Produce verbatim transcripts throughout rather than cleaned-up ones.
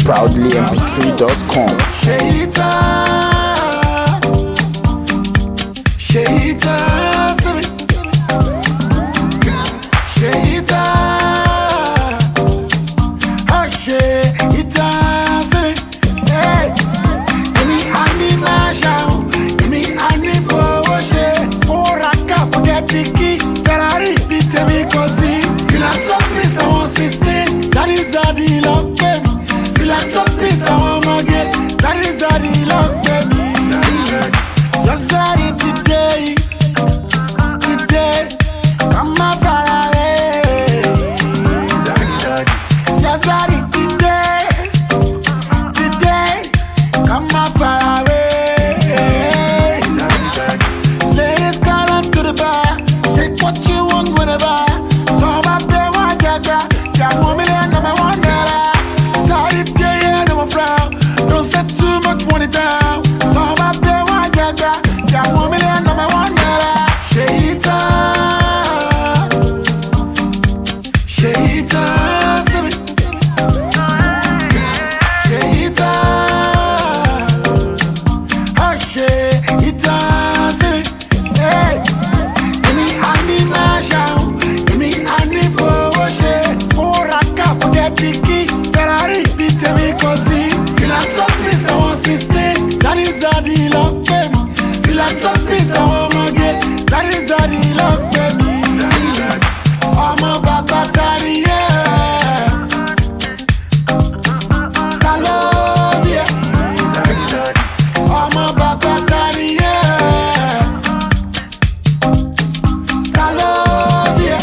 proudly m p three dot com. Sheita, Sheita, Sheita, oh Sheita, hey, me ani masha, me ani fowoshe, oraka forget the key, Ferrari beat me cosy, philanthropist I want sixteen, that is the love baby, philanthropist I want more get, that is the love baby, just that it today, today, come on far away, just that it today, today, come on far away, ladies call up to the bar, take what you want whenever, come up there one jaga, got one million number one dollar, sorry yeah, no more frown, don't set too much money down, come up there one jaga, got one million number one dollar, Sheita, Sheita, Sheita, oh Sheita, hey, me ani masha, me ani fowoshe, oraka forget the key, Ferrari beat me cosy, philanthropist I want sixteen, that is the love baby, philanthropist I want more get, that is the love baby, I'm a baba daddy, yeah, I love you, I'm a baba daddy, yeah, I love you,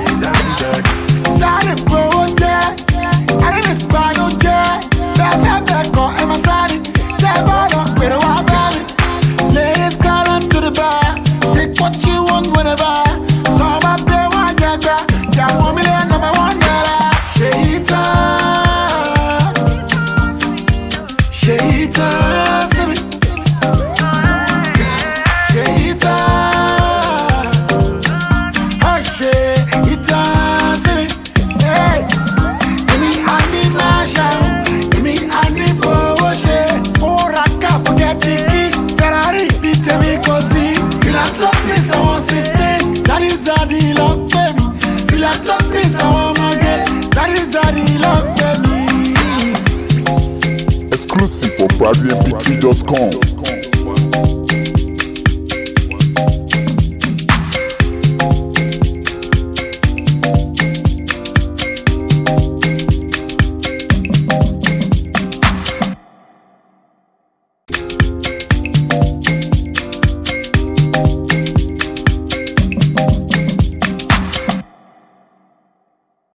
Sari Bote, I didn't spy no jet, that's a back on Emma Sari, that bottle with a wild belly, ladies call up to the bar, take what you want whenever, come up there one jaga, got one million number one dollar, Sheita, Sheita, Sheita, oh Sheita, hey, me ani masha, me ani fowoshe, oraka forget the key, Ferrari beat me cosy, philanthropist I want sixteen, that is the love baby, philanthropist I want more get, that is the love baby. Exclusive for proudly m p three dot com.